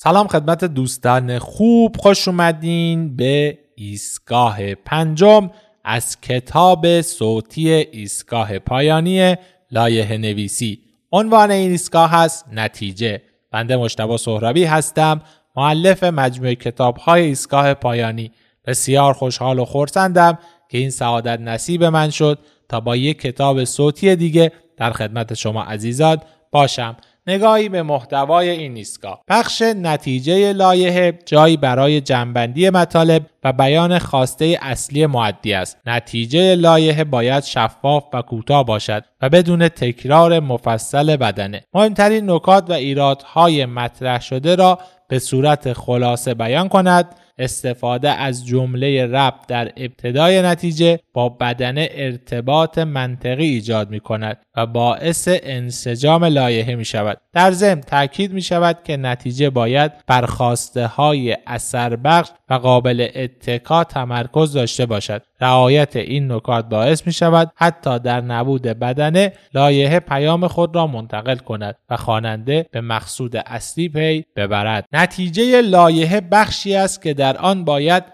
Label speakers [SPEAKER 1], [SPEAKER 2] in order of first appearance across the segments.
[SPEAKER 1] سلام خدمت دوستان خوب، خوش اومدین به ایستگاه پنجم از کتاب صوتی ایستگاه پایانی لایحه نویسی. عنوان این ایستگاه هست نتیجه. بنده مجتبی سهرابی هستم، مؤلف مجموعه کتاب‌های ایستگاه پایانی. بسیار خوشحال و خرسندم که این سعادت نصیب من شد تا با یک کتاب صوتی دیگه در خدمت شما عزیزان باشم. نگاهی به محتوای این ایستگاه. بخش نتیجه لایحه جایی برای جمع‌بندی مطالب و بیان خواسته اصلی مؤدی است. نتیجه لایحه باید شفاف و کوتاه باشد و بدون تکرار مفصل بدنه. مهمترین نکات و ایرادهای مطرح شده را به صورت خلاصه بیان کند. استفاده از جمله ربط در ابتدای نتیجه با بدنه ارتباط منطقی ایجاد می کند و باعث انسجام لایحه می شود. در ضمن تاکید می شود که نتیجه باید بر خواسته های اثر بخش و قابل اتکا تمرکز داشته باشد. رعایت این نکات باعث می شود حتی در نبود بدنه لایحه پیام خود را منتقل کند و خواننده به مقصود اصلی پی ببرد. نتیجه لایحه بخشی است که در آن باید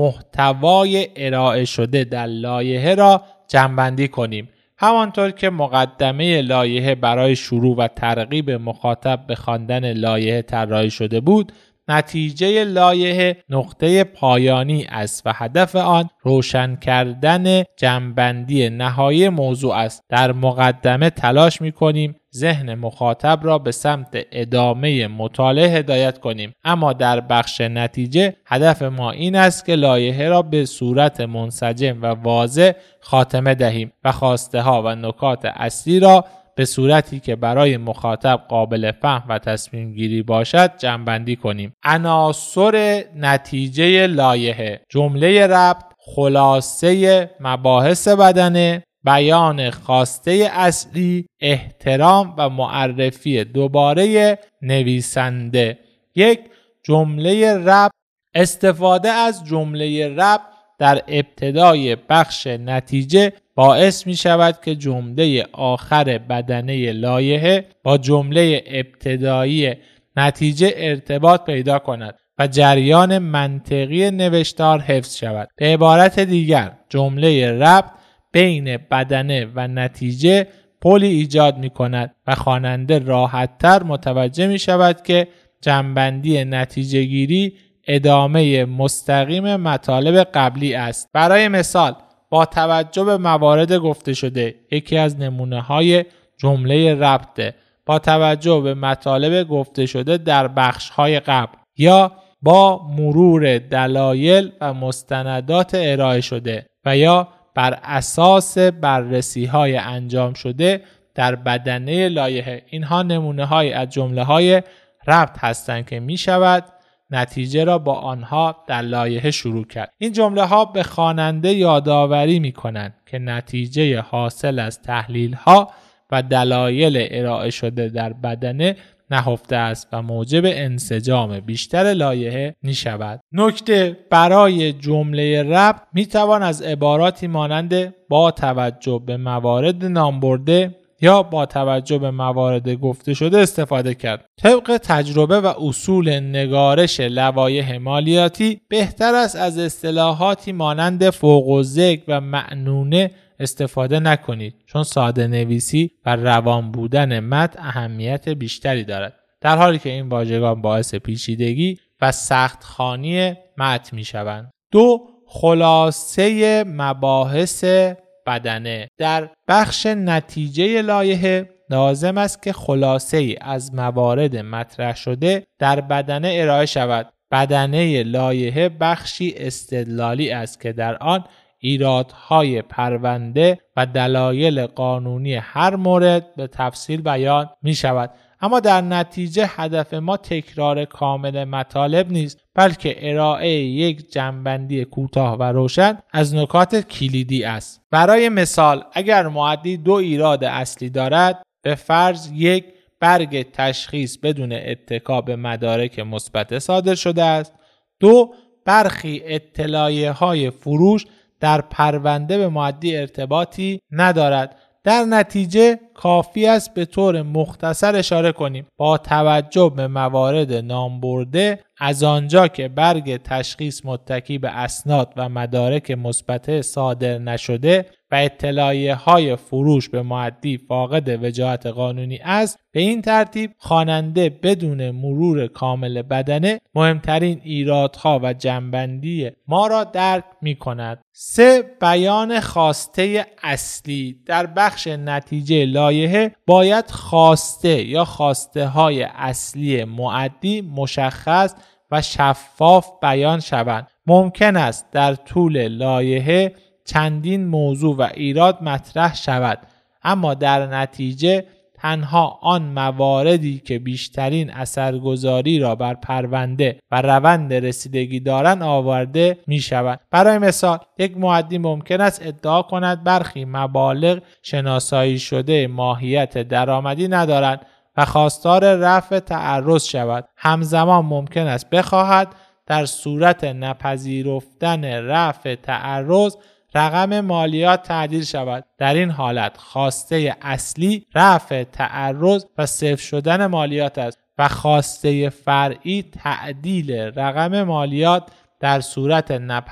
[SPEAKER 1] محتوای ارائه شده در لایحه را جمع‌بندی کنیم. همانطور که مقدمه لایحه برای شروع و ترغیب مخاطب به خواندن لایحه طراحی شده بود، نتیجه لایحه نقطه پایانی است و هدف آن روشن کردن جمع‌بندی نهایی موضوع است. در مقدمه تلاش می‌کنیم ذهن مخاطب را به سمت ادامه مطالعه هدایت کنیم، اما در بخش نتیجه هدف ما این است که لایحه را به صورت منسجم و واضح خاتمه دهیم و خواسته ها و نکات اصلی را به صورتی که برای مخاطب قابل فهم و تصمیم گیری باشد جمع‌بندی کنیم. عناصر نتیجه لایحه: جمله ربط، خلاصه مباحث بدنه، بیان خواسته اصلی، احترام و معرفی دوباره نویسنده. 1. جمله ربط. استفاده از جمله ربط در ابتدای بخش نتیجه باعث می شود که جمله آخر بدنه لایحه با جمله ابتدایی نتیجه ارتباط پیدا کند و جریان منطقی نوشتار حفظ شود. به عبارت دیگر، جمله ربط بین بدنه و نتیجه پلی ایجاد می کند و خواننده راحت‌تر متوجه می شود که جمع‌بندی نتیجه گیری ادامه مستقیم مطالب قبلی است. برای مثال، با توجه به موارد گفته شده، یکی از نمونه‌های جمله ربطه با توجه به مطالب گفته شده در بخش‌های قبل، یا با مرور دلایل و مستندات ارائه شده، و یا بر اساس بررسی‌های انجام شده در بدنه لایحه. اینها نمونه‌های از جمله‌های ربط هستند که می‌شود نتیجه را با آنها در لایحه شروع کرد. این جمله‌ها به خواننده یادآوری می‌کنند که نتیجه حاصل از تحلیل‌ها و دلایل ارائه شده در بدنه نهفته است و موجب انسجام بیشتر لایحه می‌شود. نکته: برای جمله ربط می‌توان از عباراتی مانند با توجه به موارد نام برده یا با توجه به موارد گفته شده استفاده کرد. طبق تجربه و اصول نگارش لوایح مالیاتی بهتر است از اصطلاحاتی مانند فوق الذکر و معنونه استفاده نکنید، چون ساده نویسی و روان بودن متن اهمیت بیشتری دارد، در حالی که این واژگان باعث پیچیدگی و سخت خوانی متن می‌شوند. 2. خلاصه مباحث بدنه. در بخش نتیجه لایحه لازم است که خلاصه ای از موارد مطرح شده در بدنه ارائه شود. بدنه لایحه بخشی استدلالی است که در آن ایرادهای پرونده و دلایل قانونی هر مورد به تفصیل بیان می شود. اما در نتیجه هدف ما تکرار کامل مطالب نیست، بلکه ارائه یک جمع‌بندی کوتاه و روشن از نکات کلیدی است. برای مثال، اگر مؤدی 2 ایراد اصلی دارد، به فرض 1. برگ تشخیص بدون اتکا به مدارک مثبت صادر شده است. 2. برخی اطلاعیه‌های فروش در پرونده به مؤدی ارتباطی ندارد. در نتیجه کافی است به طور مختصر اشاره کنیم. با توجه به موارد نام برده، از آنجا که برگ تشخیص متکی به اسناد و مدارک مثبته صادر نشده و اطلاعیه‌های فروش به مؤدی فاقد وجاهت قانونی است، به این ترتیب خواننده بدون مرور کامل بدنه مهمترین ایرادها و جنبندی ما را درک می‌کند. 3. بیان خواسته اصلی. در بخش نتیجه لایحه باید خواسته یا خواسته های اصلی مؤدی مشخص و شفاف بیان شوند. ممکن است در طول لایحه چندین موضوع و ایراد مطرح شود، اما در نتیجه تنها آن مواردی که بیشترین اثرگذاری را بر پرونده و روند رسیدگی دارند آورده می شود. برای مثال، یک مؤدی ممکن است ادعا کند برخی مبالغ شناسایی شده ماهیت درآمدی ندارند و خواستار رفع تعرض شود. همزمان ممکن است بخواهد در صورت نپذیرفتن رفع تعرض رقم مالیات تعدیل شود. در این حالت خواسته اصلی رفع تعرض و صفر شدن مالیات است و خواسته فرعی تعدیل رقم مالیات در صورت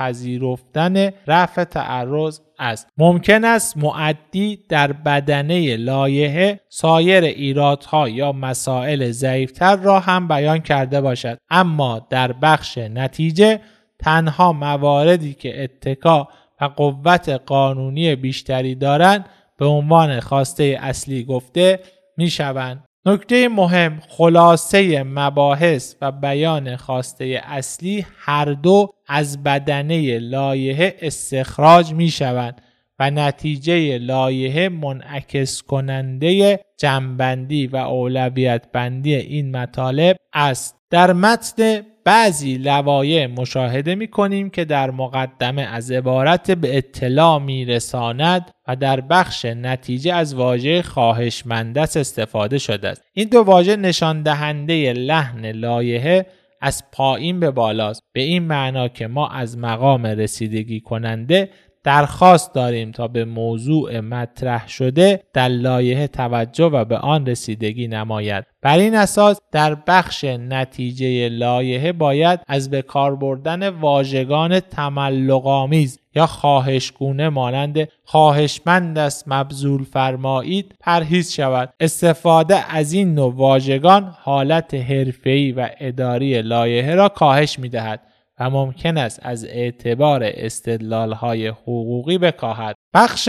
[SPEAKER 1] نپذیرفتن رفع تعرض است. ممکن است مؤدی در بدنه لایحه سایر ایرادها یا مسائل ضعیفتر را هم بیان کرده باشد، اما در بخش نتیجه تنها مواردی که اتکا و قوت قانونی بیشتری دارند به عنوان خواسته اصلی گفته می شوند. نکته مهم، خلاصه مباحث و بیان خواسته اصلی هر دو از بدنه لایحه استخراج می شوند و نتیجه لایحه منعکس کننده جمع‌بندی و اولویت بندی این مطالب است. در متن بعضی لوایح مشاهده می کنیم که در مقدمه از عبارت به اطلاع می رساند و در بخش نتیجه از واژه خواهشمند است استفاده شده است. این دو واژه نشان دهنده لحن لایحه از پایین به بالاست، به این معنا که ما از مقام رسیدگی کننده درخواست داریم تا به موضوع مطرح شده در لایحه توجه و به آن رسیدگی نماید. بر این اساس در بخش نتیجه لایحه باید از به کار بردن واژگان تملق‌آمیز یا خواهشگونه مانند خواهشمند است مبذول فرمایید پرهیز شود. استفاده از این نوع واژگان حالت حرفه‌ای و اداری لایحه را کاهش می‌دهد و ممکن است از اعتبار استدلال‌های حقوقی بکاهد. بخش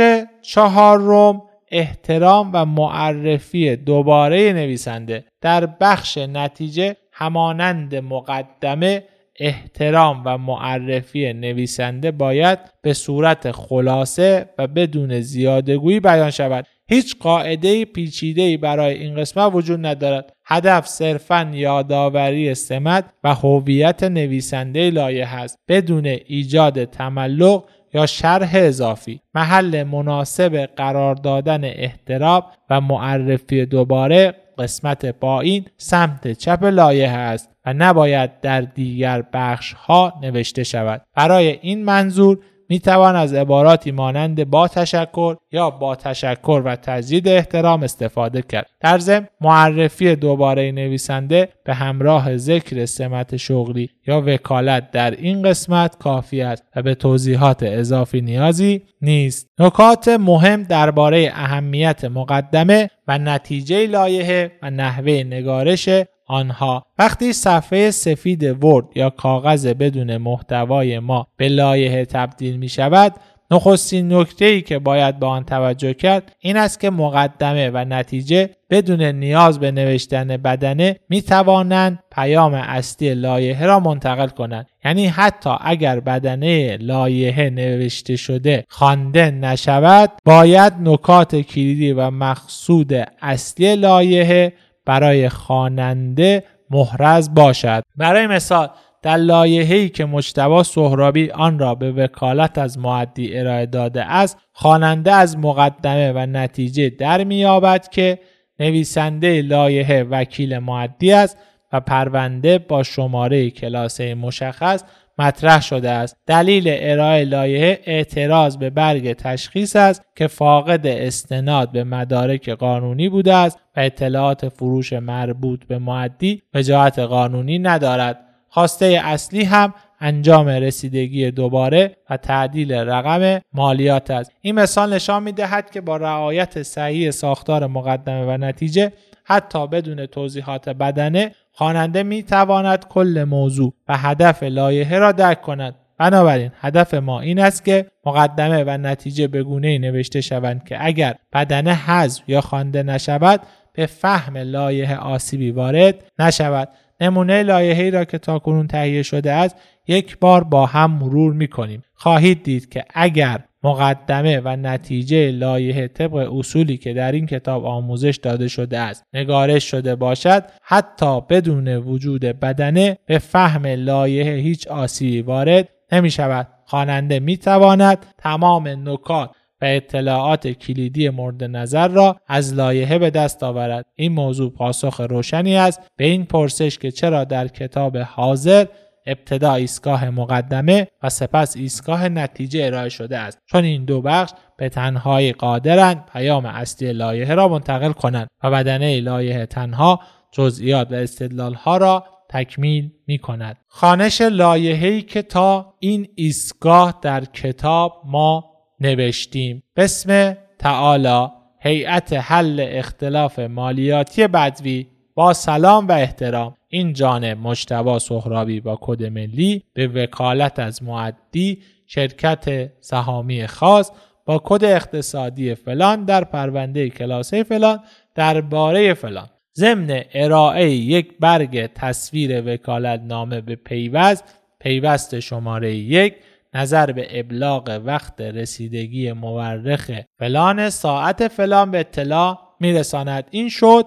[SPEAKER 1] 4، احترام و معرفی دوباره نویسنده. در بخش نتیجه همانند مقدمه احترام و معرفی نویسنده باید به صورت خلاصه و بدون زیاده‌گویی بیان شود. هیچ قاعده پیچیده‌ای برای این قسمت وجود ندارد. هدف صرفاً یادآوری سمت و هویت نویسنده لایحه است بدون ایجاد تملق یا شرح اضافی. محل مناسب قرار دادن احترام و معرفی دوباره قسمت پایین سمت چپ لایحه است و نباید در دیگر بخش‌ها نوشته شود. برای این منظور میتوان از عباراتی مانند با تشکر یا با تشکر و تجدید احترام استفاده کرد. در ضمن معرفی دوباره نویسنده به همراه ذکر سمت شغلی یا وکالت در این قسمت کافی است و به توضیحات اضافی نیازی نیست. نکات مهم درباره اهمیت مقدمه و نتیجه لایحه و نحوه نگارش آنها. وقتی صفحه سفید ورد یا کاغذ بدون محتوای ما به لایحه تبدیل می شود، نخستین نکته‌ای که باید به آن توجه کرد این است که مقدمه و نتیجه بدون نیاز به نوشتن بدنه می توانند پیام اصلی لایحه را منتقل کنند. یعنی حتی اگر بدنه لایحه نوشته شده خوانده نشود، باید نکات کلیدی و مقصود اصلی لایحه برای خواننده محرز باشد. برای مثال در لایحه‌ای که مجتبی سهرابی آن را به وکالت از مؤدی ارائه داده است، خواننده از مقدمه و نتیجه در می‌یابد که نویسنده لایحه وکیل مؤدی است و پرونده با شماره کلاسه مشخص مطرح شده است. دلیل ارائه لایحه اعتراض به برگ تشخیص است که فاقد استناد به مدارک قانونی بوده است و اطلاعات فروش مربوط به مؤدی وجاهت قانونی ندارد. خواسته اصلی هم انجام رسیدگی دوباره و تعدیل رقم مالیات است. این مثال نشان می‌دهد که با رعایت صحیح ساختار مقدمه و نتیجه حتی بدون توضیحات بدنه خواننده می‌تواند کل موضوع و هدف لایحه را درک کند. بنابراین هدف ما این است که مقدمه و نتیجه به گونه‌ای نوشته شوند که اگر بدنه حذف یا خوانده نشود به فهم لایحه آسیبی وارد نشود. نمونه لایحه‌ای را که تاکنون تهیه شده است یک بار با هم مرور می‌کنیم. خواهید دید که اگر مقدمه و نتیجه لایحه طبق اصولی که در این کتاب آموزش داده شده است نگارش شده باشد، حتی بدون وجود بدنه به فهم لایحه هیچ آسیبی وارد نمی‌شود. خواننده می‌تواند تمام نکات و اطلاعات کلیدی مورد نظر را از لایحه به دست آورد. این موضوع پاسخ روشنی است به این پرسش که چرا در کتاب حاضر ابتدا ایستگاه مقدمه و سپس ایستگاه نتیجه ارائه شده است، چون این دو بخش به تنهایی قادرند پیام اصلی لایحه را منتقل کنند و بدنه لایحه تنها جزئیات و استدلال‌ها را تکمیل می‌کند. خوانش لایحه‌ای که تا این ایستگاه در کتاب ما نوشتیم. بسم تعالی هیئت حل اختلاف مالیاتی بدوی، با سلام و احترام. این جانب مجتبی سهرابی با کد ملی به وکالت از مؤدی شرکت سهامی خاص با کد اقتصادی فلان در پرونده کلاسه فلان درباره فلان، ضمن ارائه یک برگ تصویر وکالت نامه به پیوست شماره 1 نظر به ابلاغ وقت رسیدگی مورخ فلان ساعت فلان به اطلاع میرساند. این شد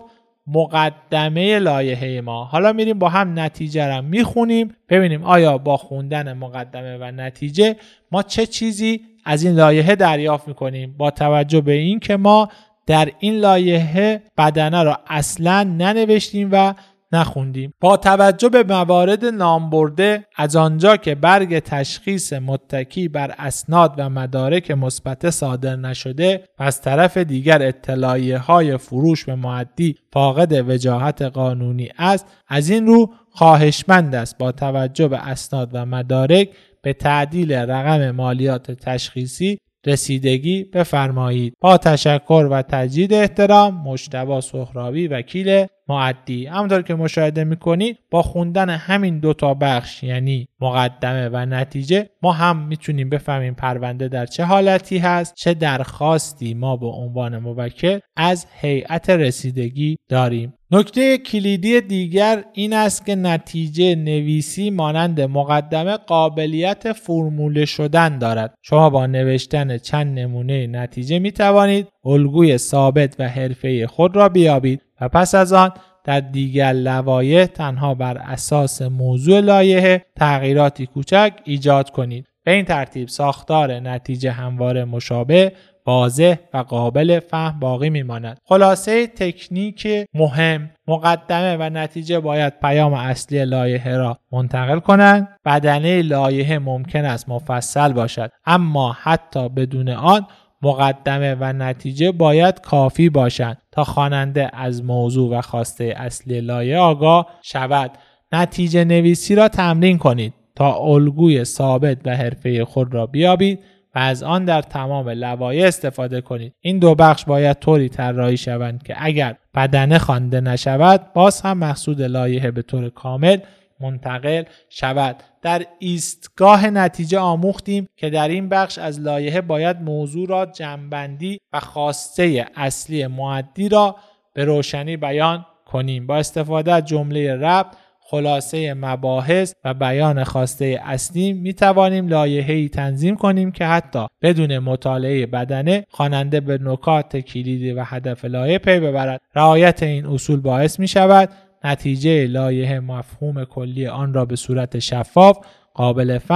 [SPEAKER 1] مقدمه لایحه ما. حالا میریم با هم نتیجه را میخونیم ببینیم آیا با خوندن مقدمه و نتیجه ما چه چیزی از این لایحه دریافت میکنیم، با توجه به این که ما در این لایحه بدنه را اصلا ننوشتیم و نخوندیم. با توجه به موارد نام برده، از آنجا که برگ تشخیص متکی بر اسناد و مدارک مثبت صادر نشده و از طرف دیگر اطلاعیه های فروش به مؤدی فاقد وجاهت قانونی است، از این رو خواهشمند است با توجه به اسناد و مدارک به تعدیل رقم مالیات تشخیصی رسیدگی بفرمایید. با تشکر و تجدید احترام، مجتبی سهرابی وکیل مؤدی. همونطور که مشاهده میکنید با خوندن همین دو تا بخش یعنی مقدمه و نتیجه ما هم میتونیم بفهمیم پرونده در چه حالتی هست، چه درخواستی ما به عنوان موکل از هیئت رسیدگی داریم. نکته کلیدی دیگر این است که نتیجه نویسی مانند مقدمه قابلیت فرموله شدن دارد. شما با نوشتن چند نمونه نتیجه می توانید الگوی ثابت و حرفه‌ای خود را بیابید و پس از آن در دیگر لوایح تنها بر اساس موضوع لایحه تغییراتی کوچک ایجاد کنید. به این ترتیب ساختار نتیجه همواره مشابه، واضح و قابل فهم باقی میماند. خلاصه تکنیک مهم: مقدمه و نتیجه باید پیام اصلی لایحه را منتقل کنند. بدنه لایحه ممکن است مفصل باشد، اما حتی بدون آن مقدمه و نتیجه باید کافی باشند تا خواننده از موضوع و خواسته اصلی لایحه آگاه شود. نتیجه نویسی را تمرین کنید تا الگوی ثابت و حرفه‌ای خود را بیابید و از آن در تمام لوایح استفاده کنید. این دو بخش باید طوری طراحی شوند که اگر بدنه خوانده نشود باز هم مقصود لایحه به طور کامل منتقل شود. در ایستگاه نتیجه آموختیم که در این بخش از لایحه باید موضوع را جمع‌بندی و خواسته اصلی مؤدی را به روشنی بیان کنیم. با استفاده از جمله ربط، خلاصه مباحث و بیان خواسته اصلی می توانیم لایحه‌ای تنظیم کنیم که حتی بدون مطالعه بدنه خواننده به نکات کلیدی و هدف لایحه پی ببرد. رعایت این اصول باعث می شود نتیجه لایحه مفهوم کلی آن را به صورت شفاف، قابل فهم و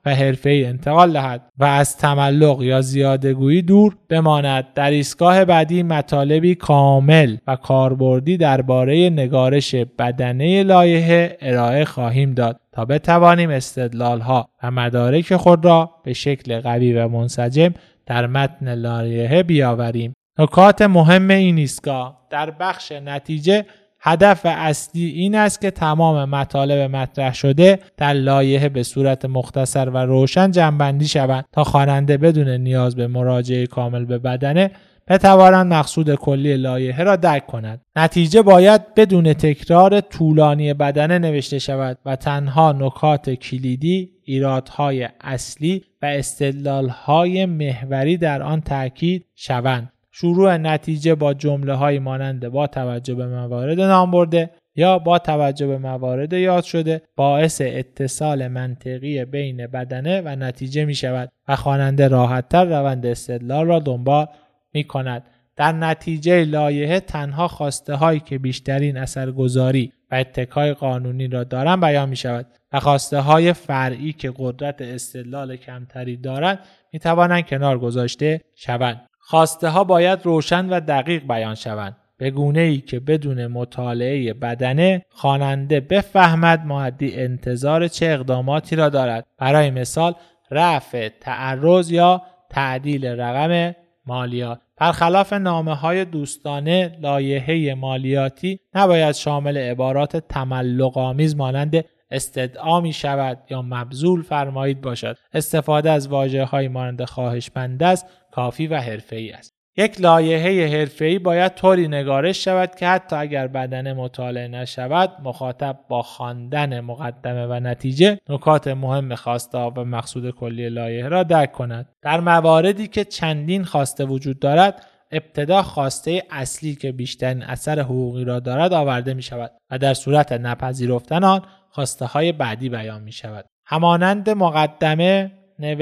[SPEAKER 1] و حرفه‌ای انتقال دهد و از تملق یا زیادگویی دور بماند. در ایستگاه بعدی مطالبی کامل و کاربردی درباره نگارش بدنه لایحه ارائه خواهیم داد تا بتوانیم استدلال‌ها و مدارک خود را به شکل قوی و منسجم در متن لایحه بیاوریم. نکات مهم این ایستگاه: در بخش نتیجه هدف اصلی این است که تمام مطالب مطرح شده در لایحه به صورت مختصر و روشن جمع‌بندی شوند تا خواننده بدون نیاز به مراجعه کامل به بدنه بتواند مقصود کلی لایحه را درک کند. نتیجه باید بدون تکرار طولانی بدنه نوشته شود و تنها نکات کلیدی، ایرادهای اصلی و استدلالهای محوری در آن تاکید شوند. شروع نتیجه با جمله‌های مانند با توجه به موارد نام برده یا با توجه به موارد یاد شده باعث اتصال منطقی بین بدنه و نتیجه می شود و خواننده راحت‌تر روند استدلال را دنبال می کند. در نتیجه لایحه تنها خواسته هایی که بیشترین اثرگذاری و اتکای قانونی را دارند بیان می شود و خواسته های فرعی که قدرت استدلال کمتری دارند می توانند کنار گذاشته شوند. خواسته ها باید روشن و دقیق بیان شوند به گونه‌ای که بدون مطالعه بدنه خواننده بفهمد مؤدی انتظار چه اقداماتی را دارد. برای مثال رفع تعرض یا تعدیل رقم مالیات. برخلاف نامه‌های دوستانه، لایحه مالیاتی نباید شامل عبارات تملق‌آمیز مانند استدعا می شود یا مبذول فرمایید باشد. استفاده از واژه‌های مانند خواهشمند است کافی و حرفه‌ای است. یک لایحه حرفه‌ای باید طوری نگارش شود که حتی اگر بدنه مطالعه نشود مخاطب با خواندن مقدمه و نتیجه نکات مهم خواسته و مقصود کلی لایحه را درک کند. در مواردی که چندین خواسته وجود دارد ابتدا خواسته اصلی که بیشترین اثر حقوقی را دارد آورده می شود و در صورت نپذیرفتن آن خواسته های بعدی بیان می شود. همانند مقدمه،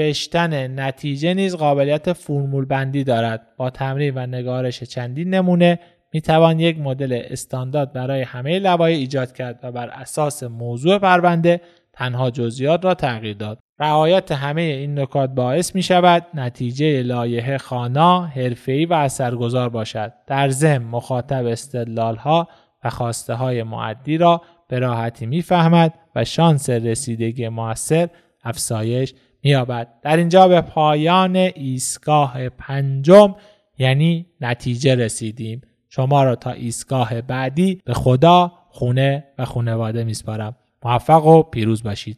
[SPEAKER 1] نوشتن نتیجه نیز قابلیت فرمول بندی دارد. با تمرین و نگارش چندین نمونه می توان یک مدل استاندارد برای همه لوایح ایجاد کرد و بر اساس موضوع پرونده تنها جزئیات را تغییر داد. رعایت همه این نکات باعث می شود نتیجه لایحه خوانا، حرفه‌ای و اثرگذار باشد. در ضمن مخاطب استدلال‌ها و خواسته های مؤدی را به راحتی می فهمد و شانس رسیدگی مؤثر افزایش می یابد. در اینجا به پایان ایستگاه پنجم یعنی نتیجه رسیدیم. شما را تا ایستگاه بعدی به خدا، خونه و خانواده می سپارم. موفق و پیروز باشید.